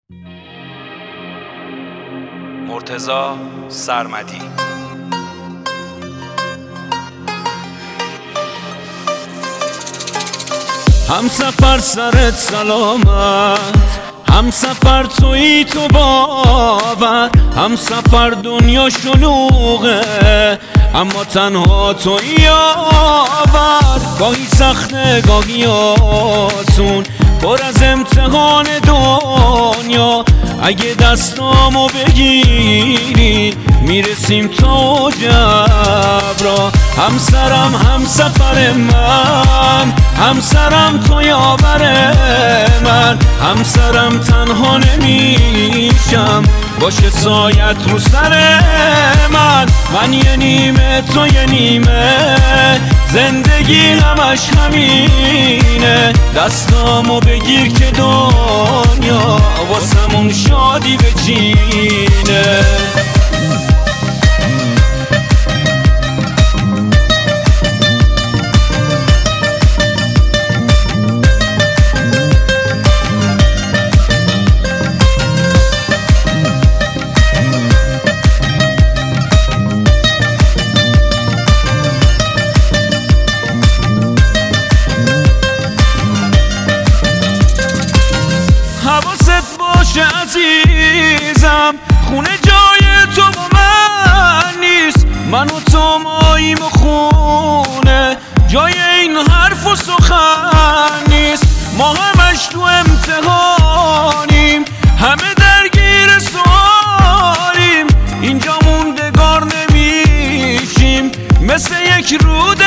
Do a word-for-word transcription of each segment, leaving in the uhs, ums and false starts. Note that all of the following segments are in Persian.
مرتضی سرمدی. هم سفر سرت سلامت، هم سفر تویی تو باور، هم سفر دنیا شلوغه اما تنها تویی یاور. گاهی سخته گاهی آسون، پر از امتحان دنیا. اگه دستامو بگیری میرسیم تا جبرا. همسرم هم سفر من، همسرم تو یاور من. همسرم تنها نمیشم، باشه سایت رو سر من. من یه نیمه تو یه نیمه، زندگی همش همینه. دستامو بگیر که دنیا واسمون شادی بچینه. حواست باشه عزیزم، خونه جای تو با من نیست. من و تو ماییم و خونه جای این حرف و سخن نیست. ما همش تو امتحانیم، همه درگیر سوالیم. اینجا موندگار نمیشیم، مثل یک رود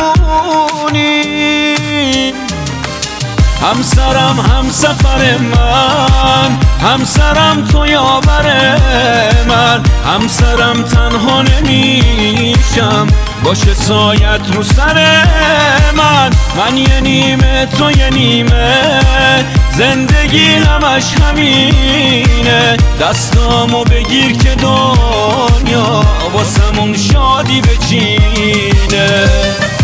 روونیم. همسرم هم سفر من، همسرم تو یاور من. همسرم تنها نمیشم، باشه سایت رو سر من. من یه نیمه تو یه نیمه، زندگی همش همینه. دستامو بگیر که دنیا واسمون شادی بچینه.